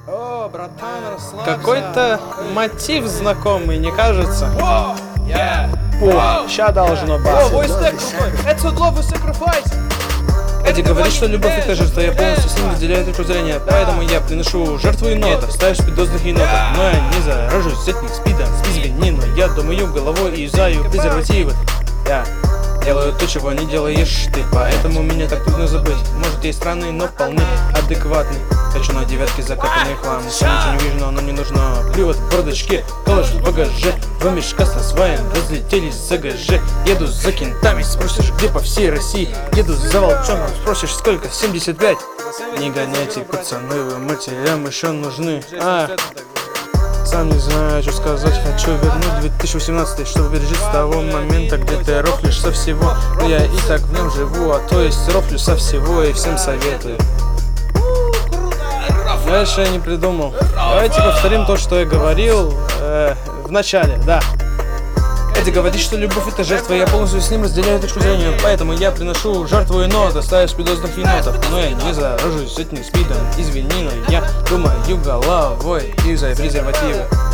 О, братан, расслабься. Какой-то мотив знакомый, не кажется? О, ща должно О, быть. войстек крутой. Это love и sacrifice. Эдди говорит, что любовь это жертва, я полностью с ним разделяю точку зрения. Поэтому я приношу жертву и нота, ставишь спидозных енотов. Но я не заражусь от них спидом, извини, но я думаю головой и юзаю презервативы. Я делаю то, чего не делаешь ты, поэтому меня так трудно забыть. Может, я и странный, но вполне адекватный. Хочу на девятке закатанный хлам. Все ничего не вижу, но оно не нужно. Привод в бардачке, калаш в багаже. Два мешка с насваем разлетелись за ГЖ. Еду за кентами, спросишь, где по всей России. Еду за волчонком, спросишь, сколько? 75. Не гоняйте, пацаны, вы матерям еще нужны. Сам не знаю, что сказать, хочу вернуть 2018, чтобы пережить с того момента, где ты рофлишь со всего. Но я и так в нем живу, а то есть рофлю со всего и всем советую. Дальше я не придумал. Давайте повторим то, что я говорил в начале, да. Эдди говорит, что любовь это жертва, я полностью с ним разделяю точку зрения. Поэтому я приношу жертву и нота, ставлю спидозных енотов. Но я не заражусь этим спидом, извини, но я думаю головой, юзаю презервативы.